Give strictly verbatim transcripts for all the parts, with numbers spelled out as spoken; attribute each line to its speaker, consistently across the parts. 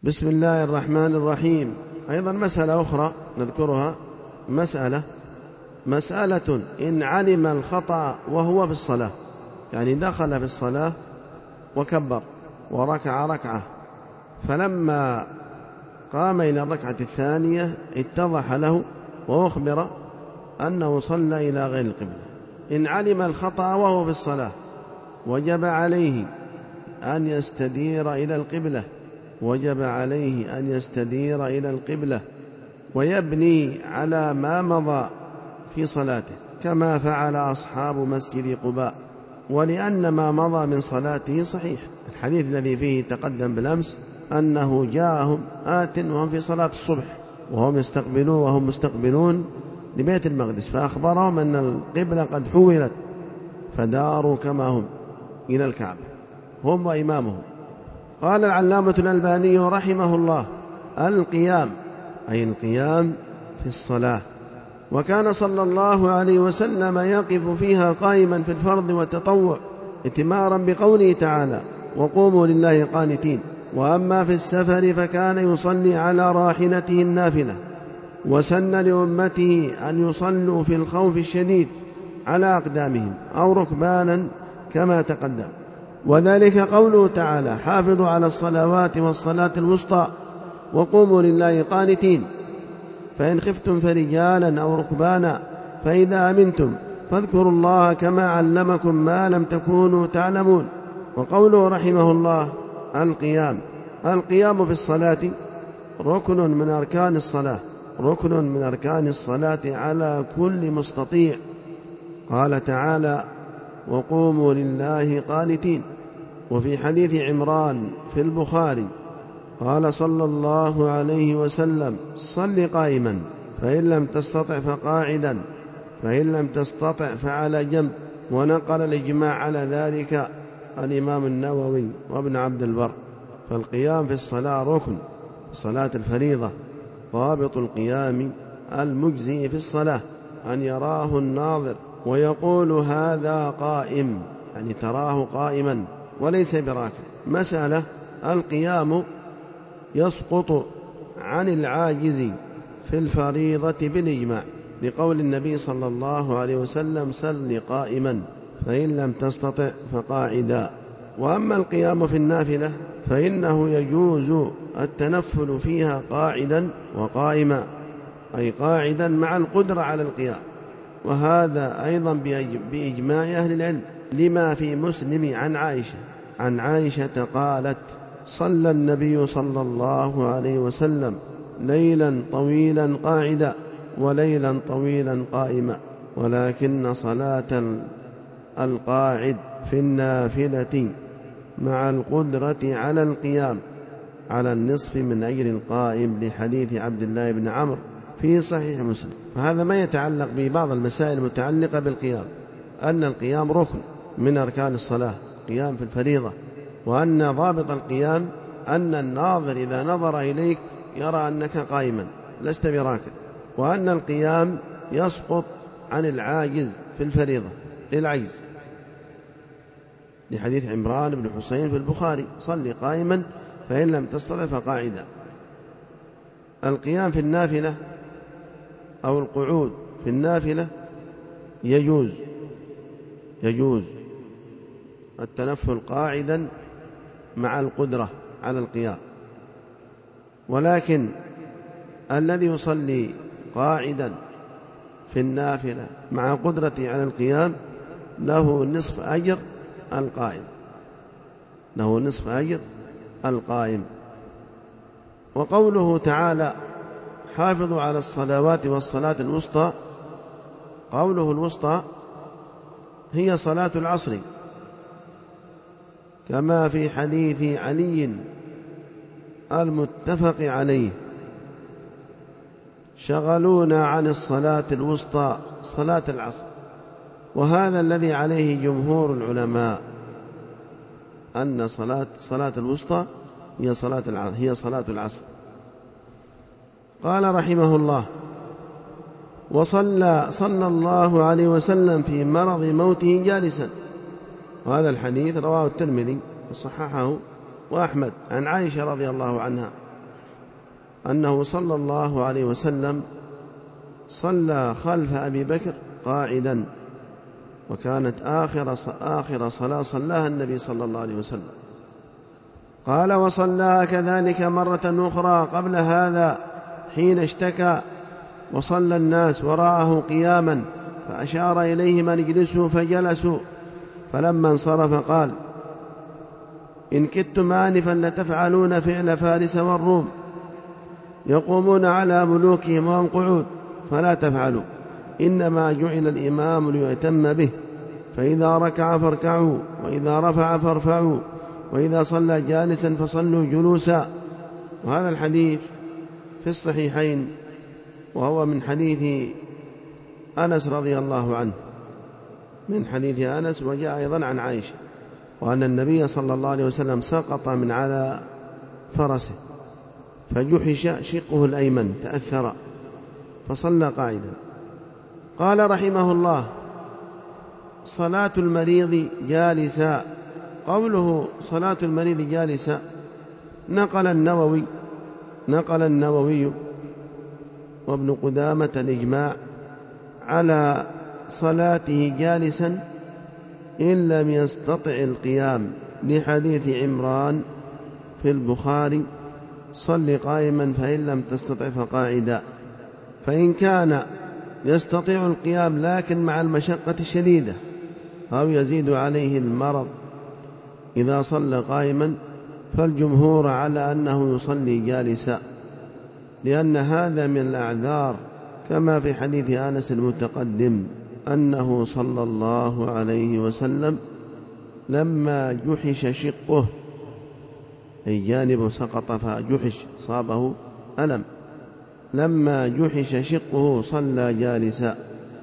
Speaker 1: بسم الله الرحمن الرحيم. أيضا مسألة أخرى نذكرها، مسألة مسألة إن علم الخطأ وهو في الصلاة، يعني دخل في الصلاة وكبر وركع ركعة، فلما قام إلى الركعة الثانية اتضح له وأخبر أنه صلى إلى غير القبلة. إن علم الخطأ وهو في الصلاة وجب عليه أن يستدير إلى القبلة وجب عليه أن يستدير إلى القبلة ويبني على ما مضى في صلاته كما فعل أصحاب مسجد قباء، ولأن ما مضى من صلاته صحيح. الحديث الذي فيه تقدم بالأمس أنه جاءهم آت وهم في صلاة الصبح وهم يستقبلون وهم مستقبلون لبيت المقدس، فأخبرهم أن القبلة قد حولت فداروا كما هم إلى الكعبة هم وإمامهم. قال العلامة الألباني رحمه الله: القيام أي القيام في الصلاة، وكان صلى الله عليه وسلم يقف فيها قائما في الفرض والتطوع اتمارا بقوله تعالى: وقوموا لله قانتين. وأما في السفر فكان يصلي على راحلته النافلة، وسن لأمته أن يصلوا في الخوف الشديد على أقدامهم أو ركبانا كما تقدم، وذلك قوله تعالى: حافظوا على الصلوات والصلاة الوسطى وقوموا لله قانتين، فإن خفتم فرجالا أو ركبانا فإذا أمنتم فاذكروا الله كما علمكم ما لم تكونوا تعلمون. وقوله رحمه الله: القيام القيام في الصلاة ركن من أركان الصلاة ركن من أركان الصلاة على كل مستطيع. قال تعالى: وقوموا لله قانتين. وفي حديث عمران في البخاري قال صلى الله عليه وسلم: صل قائما، فإن لم تستطع فقاعدا، فإن لم تستطع فعلى جنب. ونقل الإجماع على ذلك الإمام النووي وابن عبد البر. فالقيام في الصلاة ركن في صلاة الفريضة. ضابط القيام المجزي في الصلاة أن يراه الناظر ويقول: هذا قائم، يعني تراه قائما وليس براكع. مسألة: القيام يسقط عن العاجز في الفريضة بالإجماع، لقول النبي صلى الله عليه وسلم: سل قائما، فإن لم تستطع فقاعدا. وأما القيام في النافلة فإنه يجوز التنفل فيها قاعدا وقائما، أي قاعدا مع القدرة على القيام، وهذا أيضا بإجماع أهل العلم، لما في مسلم عن عائشة عن عائشة قالت: صلى النبي صلى الله عليه وسلم ليلا طويلا قاعدا وليلا طويلا قائما، ولكن صلاة القاعد في النافلة مع القدرة على القيام على النصف من أجر القائم، لحديث عبد الله بن عمرو في صحيح مسلم. فهذا ما يتعلق ببعض المسائل المتعلقة بالقيام، أن القيام ركن من أركان الصلاة، قيام في الفريضة، وأن ضابط القيام أن الناظر إذا نظر إليك يرى أنك قائما لست براكع، وأن القيام يسقط عن العاجز في الفريضة للعجز، لحديث عمران بن حسين في البخاري: صل قائما فإن لم تستطع فقاعدا. القيام في النافلة أو القعود في النافلة يجوز يجوز التنفل قاعدا مع القدرة على القيام، ولكن الذي يصلي قاعدا في النافلة مع قدرته على القيام له نصف أجر القائم له نصف أجر القائم. وقوله تعالى: حافظوا على الصلوات والصلاة الوسطى، قوله الوسطى هي صلاة العصر، كما في حديث علي المتفق عليه: شغلونا عن الصلاة الوسطى صلاة العصر. وهذا الذي عليه جمهور العلماء، أن صلاة صلاة الوسطى هي صلاة العصر هي صلاة العصر. قال رحمه الله: وصلى صلى الله عليه وسلم في مرض موته جالسا. وهذا الحديث رواه الترمذي وصححه وأحمد عن عائشة رضي الله عنها أنه صلى الله عليه وسلم صلى خلف أبي بكر قاعدا، وكانت آخر آخر صلاة صلاها النبي صلى الله عليه وسلم. قال: وصلى كذلك مرة أخرى قبل هذا حين اشتكى، وصلى الناس وراءه قياما، فأشار إليهم أن اجلسوا فجلسوا، فلما انصرف قال: إن كدتم آنفا لتفعلون فعل فارس والروم، يقومون على ملوكهم وهم قعود، فلا تفعلوا، إنما جعل الإمام ليؤتم به، فإذا ركع فاركعوا، وإذا رفع فارفعوا، وإذا صلى جالسا فصلوا جلوسا. وهذا الحديث في الصحيحين، وهو من حديث أنس رضي الله عنه، من حديث أنس، وجاء أيضا عن عائشة، وأن النبي صلى الله عليه وسلم سقط من على فرسه فجحش شقه الأيمن تأثر فصلى قاعدا. قال رحمه الله: صلاة المريض جالسا. قوله صلاة المريض جالسا نقل النووي نقل النووي وابن قدامة الإجماع على صلاته جالسا إن لم يستطع القيام، لحديث عمران في البخاري: صل قائما فإن لم تستطع فقاعدا. فإن كان يستطيع القيام لكن مع المشقة الشديدة أو يزيد عليه المرض إذا صلى قائما، فالجمهور على أنه يصلي جالسا، لأن هذا من الأعذار، كما في حديث أنس المتقدم أنه صلى الله عليه وسلم لما جحش شقه، أي جانبه سقط فجحش صابه ألم، لما جحش شقه صلى جالسا.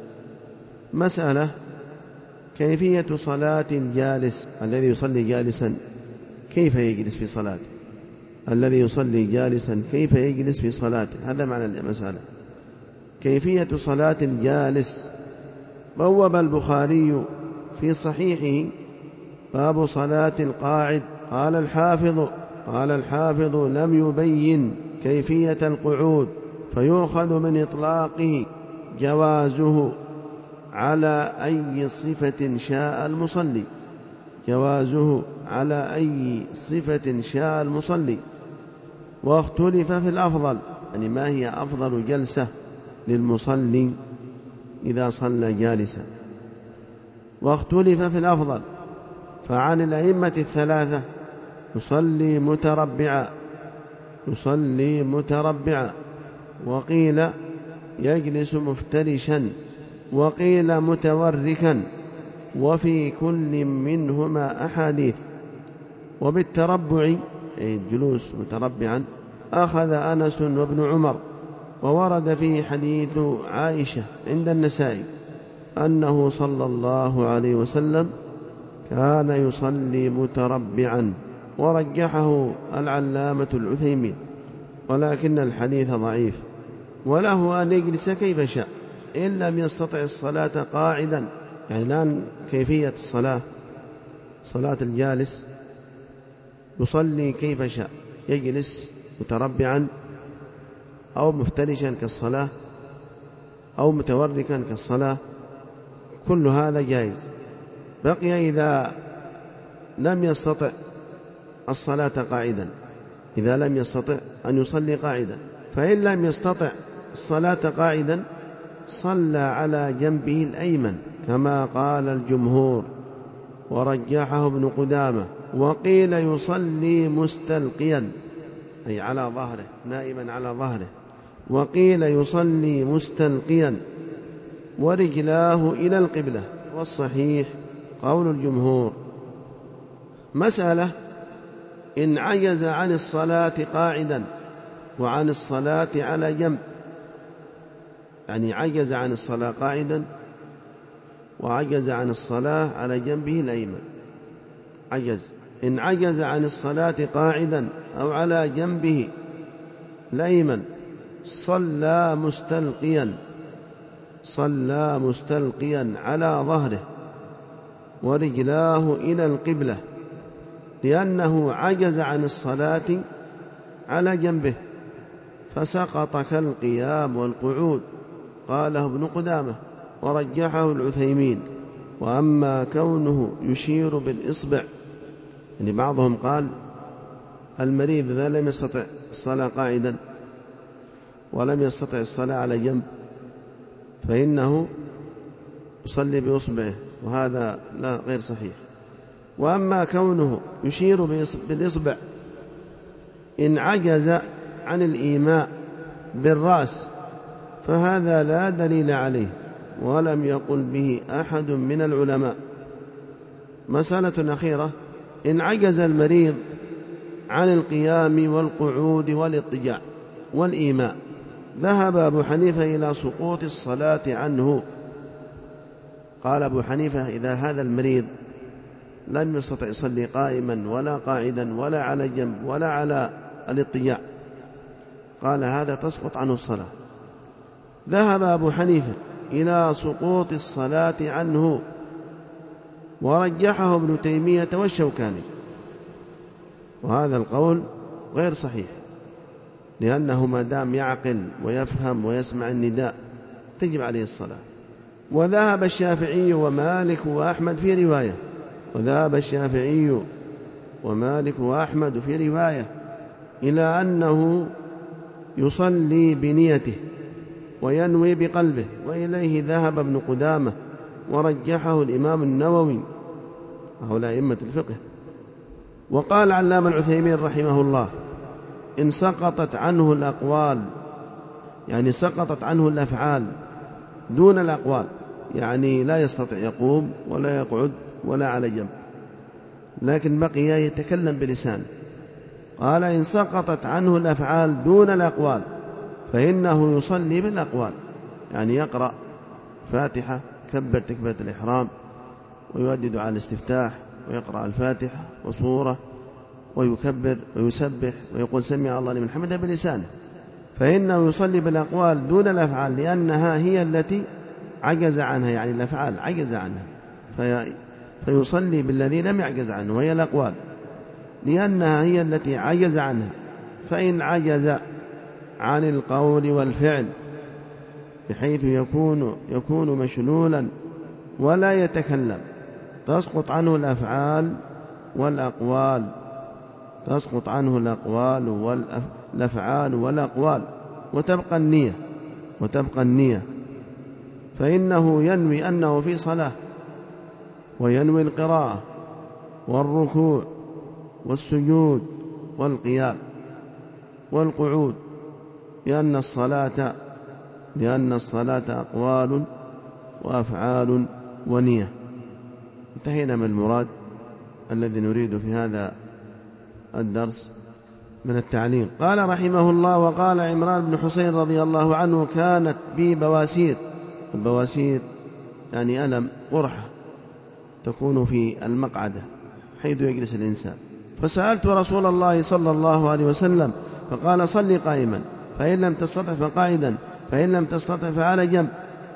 Speaker 1: مسألة: كيفية صلاة الجالس الذي يصلي جالسا، كيف يجلس في صلاته؟ الذي يصلي جالسا كيف يجلس في صلاته؟ هذا معنى المسألة. كيفية صلاة الجالس. بوب البخاري في صحيحه باب صلاة القاعد. قال الحافظ قال الحافظ لم يبين كيفية القعود، فيؤخذ من إطلاقه جوازه على أي صفة شاء المصلي جوازه على أي صفة شاء المصلي واختلف في الأفضل، يعني ما هي أفضل جلسة للمصلي إذا صلى جالسا، واختلف في الأفضل. فعن الأئمة الثلاثة: يصلي متربعا يصلي متربعا وقيل يجلس مفترشا، وقيل متوركا، وفي كل منهما أحاديث. وبالتربع أي الجلوس متربعا أخذ أنس وابن عمر، وورد فيه حديث عائشة عند النسائي أنه صلى الله عليه وسلم كان يصلي متربعا، ورجحه العلامة العثيمين، ولكن الحديث ضعيف. وله أن يجلس كيف شاء إن لم يستطع الصلاة قاعدا، يعني الآن كيفية الصلاة، صلاة الجالس يصلي كيف شاء، يجلس متربعا أو مفترشا كالصلاة أو متوركا كالصلاة، كل هذا جائز. بقي إذا لم يستطع الصلاة قاعدا، إذا لم يستطع أن يصلي قاعدا، فإن لم يستطع الصلاة قاعدا صلى على جنبه الأيمن كما قال الجمهور، ورجحه ابن قدامة. وقيل يصلي مستلقيا، أي على ظهره، نائما على ظهره. وقيل يصلي مستلقيا ورجلاه إلى القبلة، والصحيح قول الجمهور. مسألة: إن عجز عن الصلاة قاعدا وعن الصلاة على جنب، يعني عجز عن الصلاة قاعدا وعجز عن الصلاة على جنبه الأيمن. عجز إن عجز عن الصلاة قاعدا أو على جنبه الأيمن صلى مستلقيا صلى مستلقيا على ظهره ورجلاه إلى القبلة، لأنه عجز عن الصلاة على جنبه، فسقط كالقيام والقعود، قاله ابن قدامة ورجحه العثيمين. وأما كونه يشير بالإصبع، يعني بعضهم قال المريض إذا لم يستطع الصلاة قاعدا ولم يستطع الصلاة على جنب فإنه يصلي بإصبعه، وهذا لا غير صحيح. وأما كونه يشير بالإصبع إن عجز عن الإيماء بالرأس فهذا لا دليل عليه، ولم يقل به أحد من العلماء. مسألة أخيرة: إن عجز المريض عن القيام والقعود والاضطجاع والإيماء، ذهب أبو حنيفة إلى سقوط الصلاة عنه. قال أبو حنيفة: إذا هذا المريض لم يستطع يصلي قائما ولا قاعدا ولا على جنب ولا على الاضطجاع، قال هذا تسقط عنه الصلاة. ذهب أبو حنيفة إلى سقوط الصلاة عنه، ورجحه ابن تيمية والشوكاني، وهذا القول غير صحيح، لأنه ما دام يعقل ويفهم ويسمع النداء تجب عليه الصلاة. وذهب الشافعي ومالك وأحمد في رواية وذهب الشافعي ومالك وأحمد في رواية إلى أنه يصلي بنيته وينوي بقلبه، وإليه ذهب ابن قدامة ورجحه الإمام النووي، هؤلاء أئمة الفقه. وقال علام العثيمين رحمه الله: إن سقطت عنه الأقوال، يعني سقطت عنه الأفعال دون الأقوال، يعني لا يستطيع يقوم ولا يقعد ولا على جنب، لكن بقي يتكلم بلسانه. قال: إن سقطت عنه الأفعال دون الأقوال فإنه يصلي بالأقوال، يعني يقرأ فاتحة، كبر تكبيرة الإحرام، ويؤدد على الاستفتاح، ويقرأ الفاتحة وسورة، ويكبر ويسبح ويقول سمع الله لمن حمده بلسانه، فإنه يصلي بالأقوال دون الأفعال، لأنها هي التي عجز عنها، يعني الأفعال عجز عنها، في فيصلي بالذي لم يعجز عنه وهي الأقوال، لأنها هي التي عجز عنها. فإن عجز عن القول والفعل بحيث يكون يكون مشلولا ولا يتكلم تسقط عنه الأفعال والأقوال تسقط عنه الأقوال والأفعال والأقوال وتبقى النية وتبقى النية فإنه ينوي أنه في صلاة، وينوي القراءة والركوع والسجود والقيام والقعود، لأن الصلاة لأن الصلاة أقوال وأفعال ونية. انتهينا من المراد الذي نريد في هذا الدرس من التعليم. قال رحمه الله: وقال عمران بن حسين رضي الله عنه: كانت بي بواسير. البواسير يعني ألم، قرحة تكون في المقعدة حيث يجلس الإنسان، فسألت رسول الله صلى الله عليه وسلم فقال: صلي قائما، فإن لم تستطع فقاعدا، فإن لم تستطع فعلى جنب.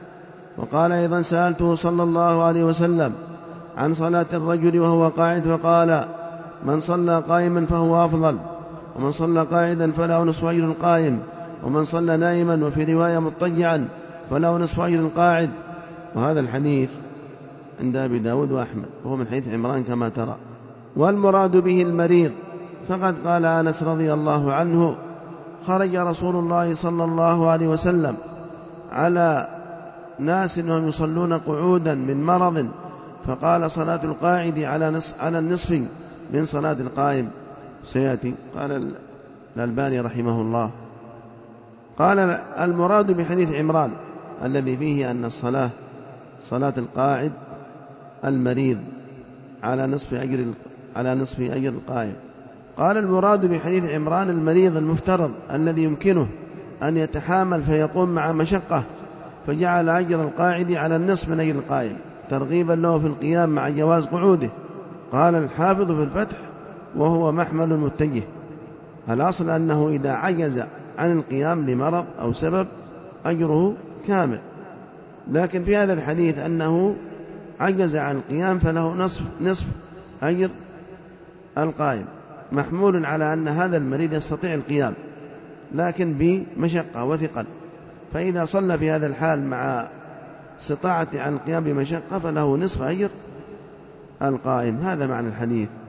Speaker 1: وقال أيضا: سألته صلى الله عليه وسلم عن صلاة الرجل وهو قاعد، فقال: من صلى قائما فهو أفضل، ومن صلى قاعدا فله نصف أجر القائم، ومن صلى نائما وفي رواية مضطجعا فله نصف أجر القاعد. وهذا الحديث عند أبي داود وأحمد، وهو من حديث عمران كما ترى. والمراد به المريض، فقد قال أنس رضي الله عنه: خرج رسول الله صلى الله عليه وسلم على ناس أنهم يصلون قعودا من مرض، فقال: صلاة القاعد على نصف على النصف من صلاة القائم. سيأتي. قال الألباني رحمه الله: قال المراد بحديث عمران الذي فيه أن الصلاة صلاة القاعد المريض على نصف أجر على نصف أجر القائم. قال المراد بحديث عمران المريض المفترض الذي يمكنه أن يتحامل فيقوم مع مشقة، فجعل أجر القاعد على النصف من أجر القائم ترغيبا له في القيام مع جواز قعوده. قال الحافظ في الفتح: وهو محمل متجه. الأصل أنه إذا عجز عن القيام لمرض أو سبب أجره كامل، لكن في هذا الحديث أنه عجز عن القيام فله نصف نصف أجر القائم، محمول على أن هذا المريض يستطيع القيام، لكن بمشقة وثقل، فإذا صلى في هذا الحال مع استطاعته عن القيام بمشقة فله نصف أجر القائم. هذا معنى الحديث.